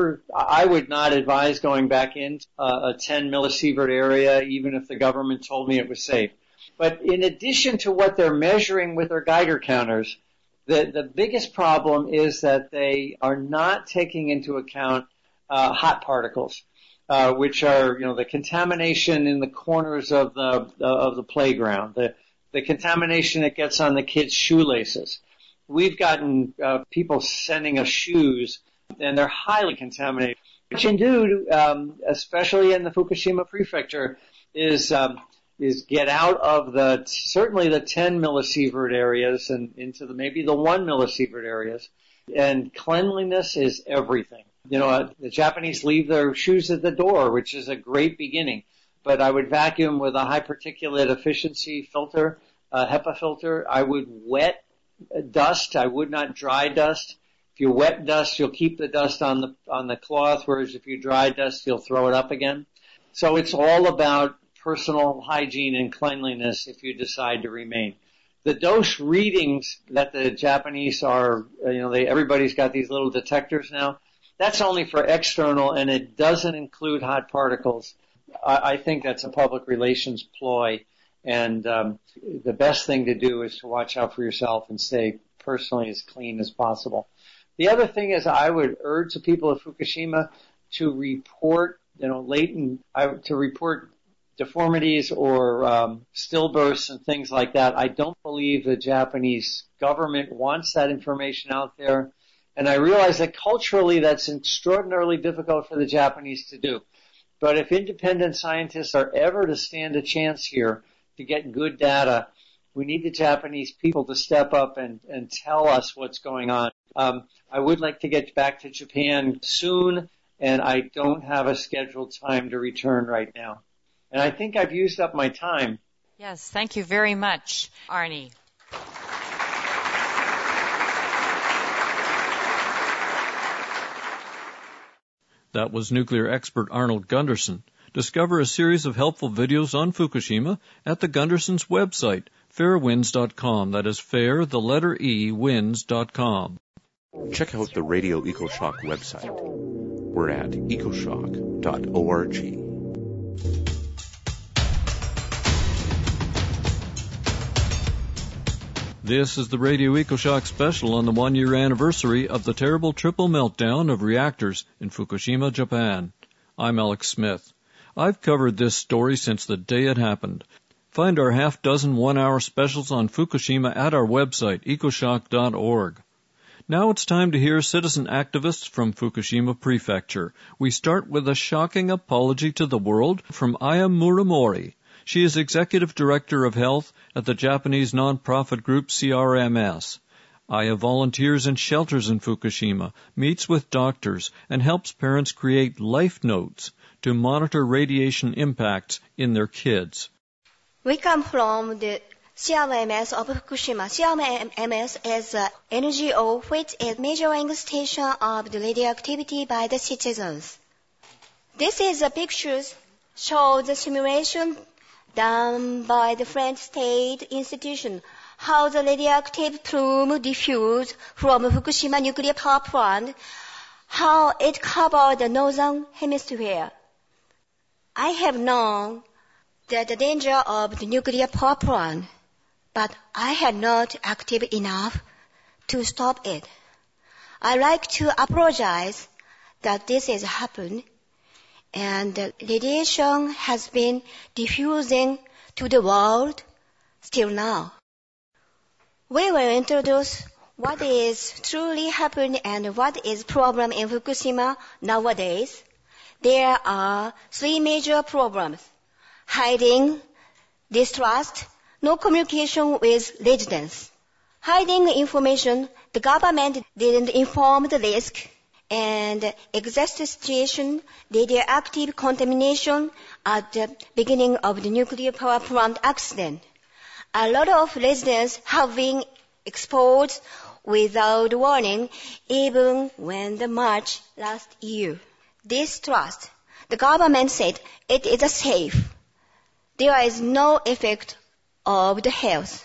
I would not advise going back in a 10 millisievert area, even if the government told me it was safe. But in addition to what they're measuring with their Geiger counters, the biggest problem is that they are not taking into account hot particles. Which are, the contamination in the corners of the playground, the contamination that gets on the kids' shoelaces. We've gotten people sending us shoes, and they're highly contaminated. What you can do, especially in the Fukushima Prefecture, is get out of certainly the 10 millisievert areas and into maybe the 1 millisievert areas. And cleanliness is everything. The Japanese leave their shoes at the door, which is a great beginning. But I would vacuum with a high particulate efficiency filter, HEPA filter. I would wet dust. I would not dry dust. If you wet dust, you'll keep the dust on the cloth, whereas if you dry dust, you'll throw it up again. So it's all about personal hygiene and cleanliness if you decide to remain. The dose readings that the Japanese are, everybody's got these little detectors now. That's only for external, and it doesn't include hot particles. I think that's a public relations ploy, and the best thing to do is to watch out for yourself and stay personally as clean as possible. The other thing is I would urge the people of Fukushima to report, to report deformities or stillbirths and things like that. I don't believe the Japanese government wants that information out there. And I realize that culturally that's extraordinarily difficult for the Japanese to do. But if independent scientists are ever to stand a chance here to get good data, we need the Japanese people to step up and tell us what's going on. I would like to get back to Japan soon, and I don't have a scheduled time to return right now. And I think I've used up my time. Yes, thank you very much, Arnie. That was nuclear expert Arnold Gundersen. Discover a series of helpful videos on Fukushima at the Gundersens' website, fairwinds.com. That is fair, the letter E, winds.com. Check out the Radio EcoShock website. We're at ecoshock.org. This is the Radio EcoShock special on the one-year anniversary of the terrible triple meltdown of reactors in Fukushima, Japan. I'm Alex Smith. I've covered this story since the day it happened. Find our half-dozen one-hour specials on Fukushima at our website, ecoshock.org. Now it's time to hear citizen activists from Fukushima Prefecture. We start with a shocking apology to the world from Aya Muramori. She is Executive Director of Health at the Japanese non-profit group CRMS. Aya volunteers in shelters in Fukushima, meets with doctors, and helps parents create life notes to monitor radiation impacts in their kids. We come from the CRMS of Fukushima. CRMS is an NGO which is measuring the station of the radioactivity by the citizens. This is a picture shows the simulation done by the French state institution, how the radioactive plume diffused from Fukushima nuclear power plant, how it covered the northern hemisphere. I have known the danger of the nuclear power plant, but I had not active enough to stop it. I like to apologize that this has happened, and the radiation has been diffusing to the world still now. We will introduce what is truly happening and what is problem in Fukushima nowadays. There are three major problems: hiding, distrust, no communication with residents. Hiding information, the government didn't inform the risk, and exact situation, radioactive contamination at the beginning of the nuclear power plant accident. A lot of residents have been exposed without warning, even when the March last year. Distrust. The government said it is safe. There is no effect of the health.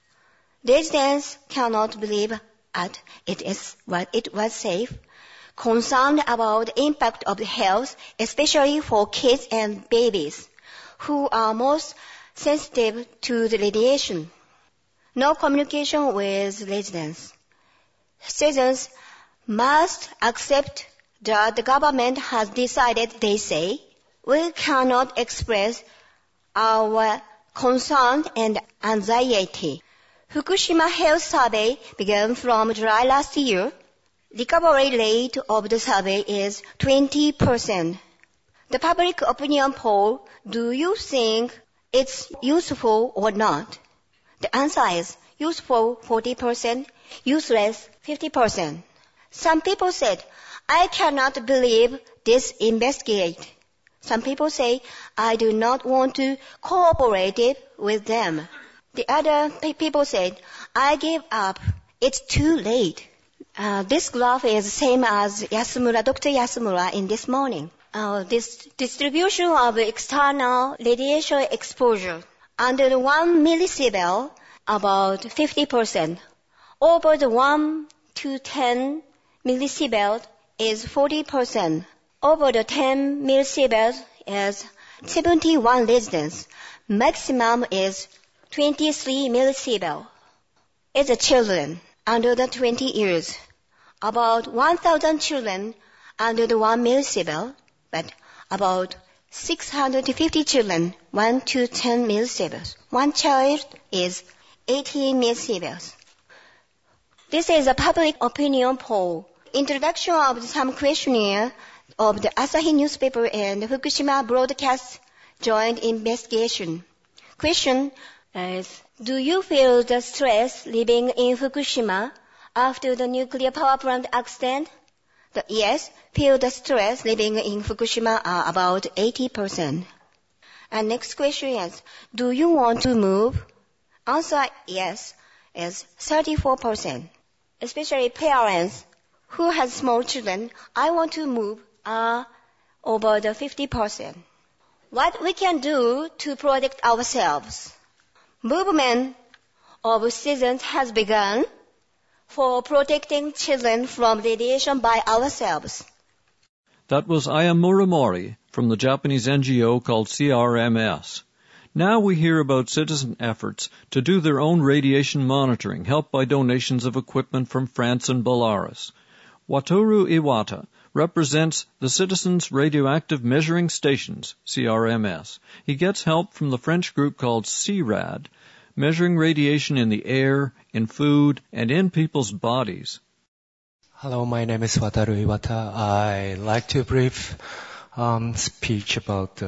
Residents cannot believe that it was safe. Concerned about the impact of the health, especially for kids and babies, who are most sensitive to the radiation. No communication with residents. Citizens must accept that the government has decided, they say. We cannot express our concern and anxiety. Fukushima Health Survey began from July last year. Recovery rate of the survey is 20%. The public opinion poll, do you think it's useful or not? The answer is useful 40%, useless 50%. Some people said, I cannot believe this investigate. Some people say, I do not want to cooperate with them. The other people said, I give up. It's too late. This graph is the same as Dr. Yasumura in this morning. This distribution of external radiation exposure. Under the 1 millisievert, about 50%. Over the 1 to 10 millisievert is 40%. Over the 10 millisievert is 71 residents. Maximum is 23 millisievert. It's the children under the 20 years. About 1,000 children under the 1 millisievert, but about 650 children, 1 to 10 millisievert. One child is 80 millisievert. This is a public opinion poll. Introduction of some questionnaire of the Asahi newspaper and Fukushima broadcast joint investigation. Question is, do you feel the stress living in Fukushima after the nuclear power plant accident? The yes, feel the stress living in Fukushima are about 80%. And next question is, do you want to move? Answer yes is 34%. Especially parents who have small children, I want to move are over the 50%. What we can do to protect ourselves? Movement of citizens has begun for protecting children from radiation by ourselves. That was Aya Muramori from the Japanese NGO called CRMS. Now we hear about citizen efforts to do their own radiation monitoring, helped by donations of equipment from France and Belarus. Wataru Iwata represents the Citizens Radioactive Measuring Stations, CRMS. He gets help from the French group called CRAD, measuring radiation in the air, in food, and in people's bodies. Hello, my name is Wataru Iwata. I like to brief speech about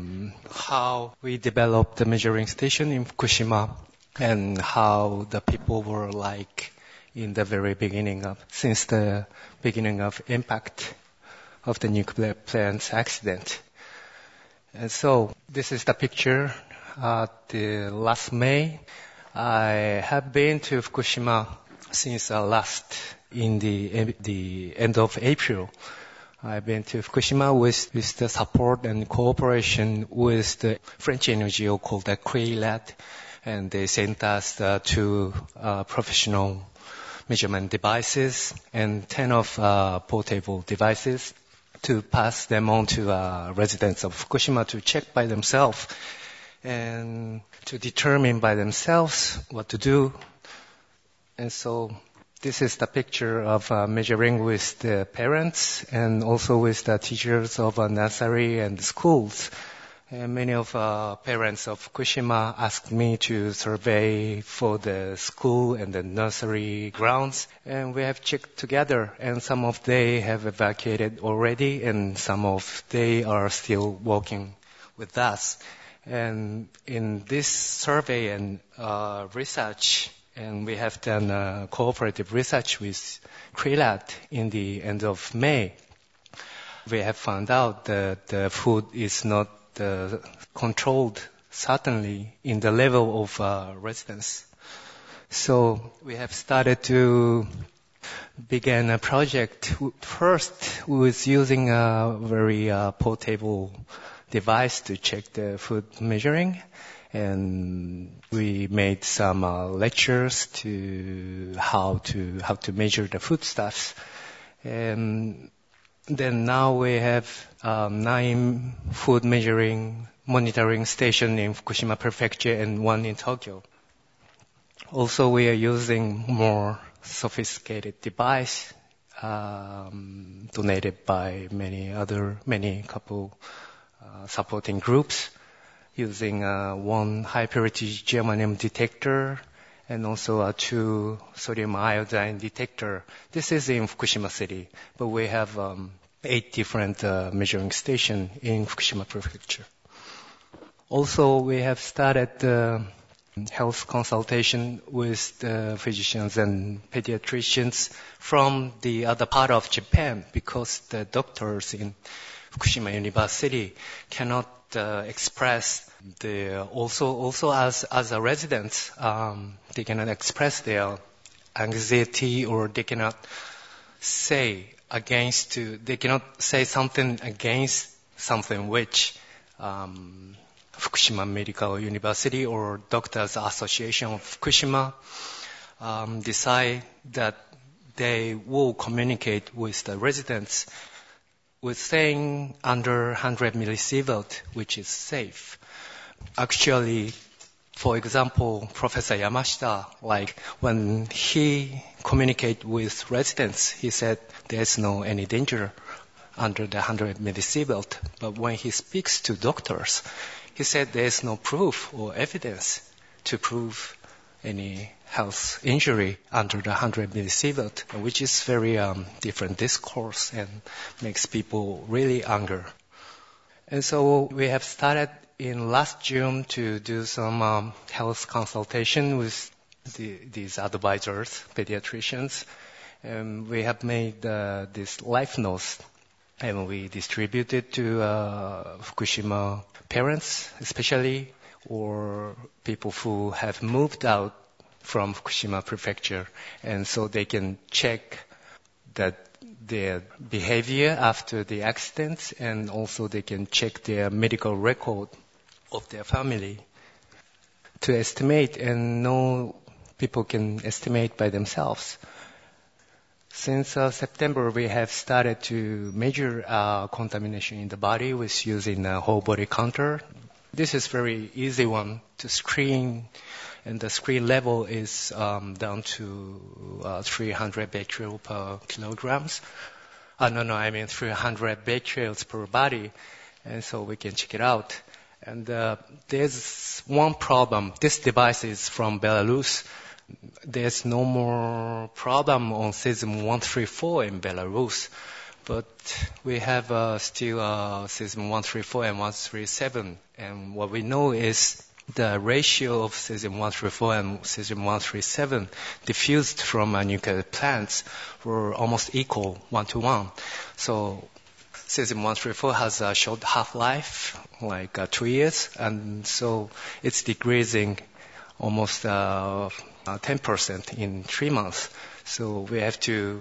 how we developed the measuring station in Fukushima and how the people were like in the very beginning since the beginning of impact of the nuclear plant's accident. And so this is the picture. The last May, I have been to Fukushima since last in the end of April. I've been to Fukushima with the support and cooperation with the French NGO called the CRAD, and they sent us two professional measurement devices and 10 of portable devices to pass them on to residents of Fukushima to check by themselves and to determine by themselves what to do. And so this is the picture of measuring with the parents and also with the teachers of nursery and schools. And many of parents of Fukushima asked me to survey for the school and the nursery grounds. And we have checked together, and some of they have evacuated already, and some of they are still working with us. And in this survey and research, and we have done cooperative research with CRAD in the end of May, we have found out that the food is not controlled, certainly, in the level of residents. So we have started to begin a project. First, with using a very portable device to check the food measuring. And we made some lectures to how to measure the foodstuffs. And then now we have 9 food measuring monitoring stations in Fukushima Prefecture and 1 in Tokyo. Also, we are using more sophisticated device donated by many couple supporting groups, using 1 high purity germanium detector and also 2 sodium iodine detector. This is in Fukushima City, but we have 8 different measuring stations in Fukushima Prefecture. Also, we have started health consultation with the physicians and pediatricians from the other part of Japan, because the doctors in Fukushima University cannot express also as a resident, they cannot express their anxiety, or they cannot say something against something which Fukushima Medical University or Doctors Association of Fukushima decide that they will communicate with the residents with saying under 100 millisievert, which is safe. Actually, for example, Professor Yamashita, when he communicated with residents, he said there's no any danger under the 100 millisievert. But when he speaks to doctors, he said there is no proof or evidence to prove any health injury under the 100 millisievert, which is very different discourse and makes people really angry. And so we have started in last June to do some health consultation with these advisors, pediatricians. And we have made this life notes, and we distribute it to Fukushima parents, especially, or people who have moved out from Fukushima Prefecture, and so they can check that their behavior after the accident, and also they can check their medical record of their family to estimate, and know people can estimate by themselves. Since September, we have started to measure contamination in the body with using a whole body counter. This is very easy one to screen, and the screen level is down to 300 becquerel per kilograms. 300 becquerels per body, and so we can check it out. And there's one problem. This device is from Belarus. There's no more problem on cesium-134 in Belarus, but we have still cesium-134 and 137. And what we know is the ratio of cesium-134 and cesium-137 diffused from nuclear plants were almost equal, 1-to-1. So cesium-134 has a short half-life, like 2 years, and so it's decreasing almost 10% in 3 months. So we have to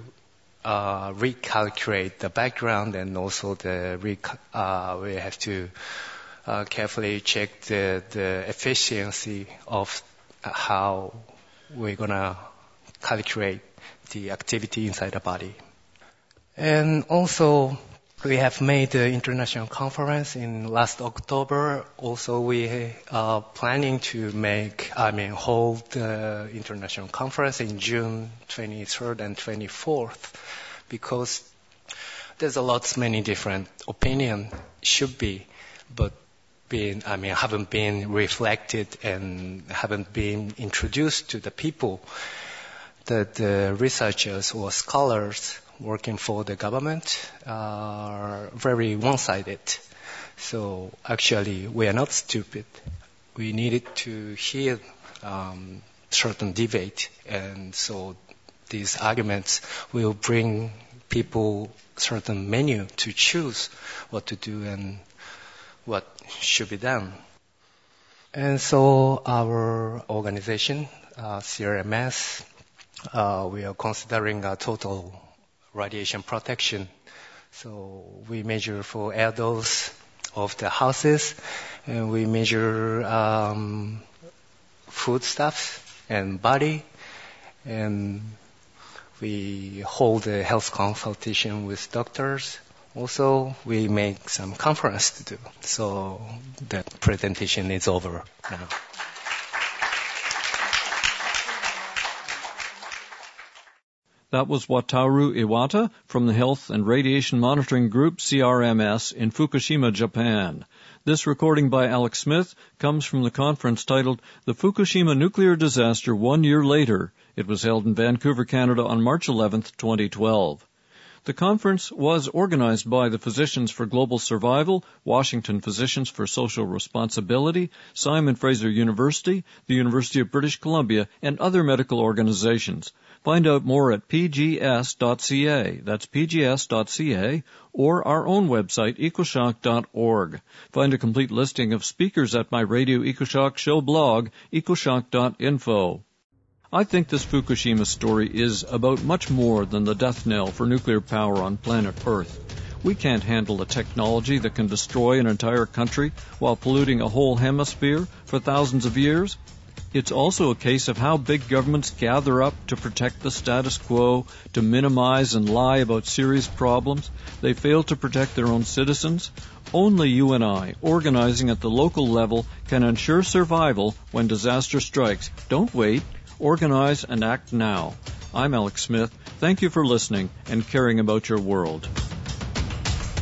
recalculate the background, and also we have to carefully check the efficiency of how we're going to calculate the activity inside the body. And also, we have made an international conference in last October. Also, we are planning to hold the international conference in June 23rd and 24th, because there's many different opinions should be, but haven't been reflected and haven't been introduced to the people. That the researchers or scholars working for the government are very one-sided. So actually, we are not stupid. We needed to hear certain debate, and so these arguments will bring people certain menu to choose what to do and what should be done. And so our organization, CRMS, we are considering a total radiation protection. So we measure for air dose of the houses, and we measure foodstuffs and body, and we hold a health consultation with doctors. Also, we make some conference to do. So the presentation is over now. That was Wataru Iwata from the Health and Radiation Monitoring Group, CRMS, in Fukushima, Japan. This recording by Alex Smith comes from the conference titled The Fukushima Nuclear Disaster 1 Year Later. It was held in Vancouver, Canada on March 11th, 2012. The conference was organized by the Physicians for Global Survival, Washington Physicians for Social Responsibility, Simon Fraser University, the University of British Columbia, and other medical organizations. Find out more at pgs.ca, that's pgs.ca, or our own website, ecoshock.org. Find a complete listing of speakers at my Radio EcoShock Show blog, ecoshock.info. I think this Fukushima story is about much more than the death knell for nuclear power on planet Earth. We can't handle a technology that can destroy an entire country while polluting a whole hemisphere for thousands of years. It's also a case of how big governments gather up to protect the status quo, to minimize and lie about serious problems. They fail to protect their own citizens. Only you and I, organizing at the local level, can ensure survival when disaster strikes. Don't wait. Organize and act now. I'm Alex Smith. Thank you for listening and caring about your world.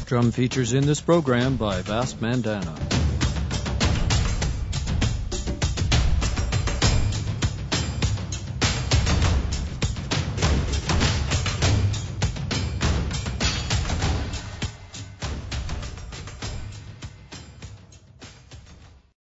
Drum features in this program by Vas Mandana.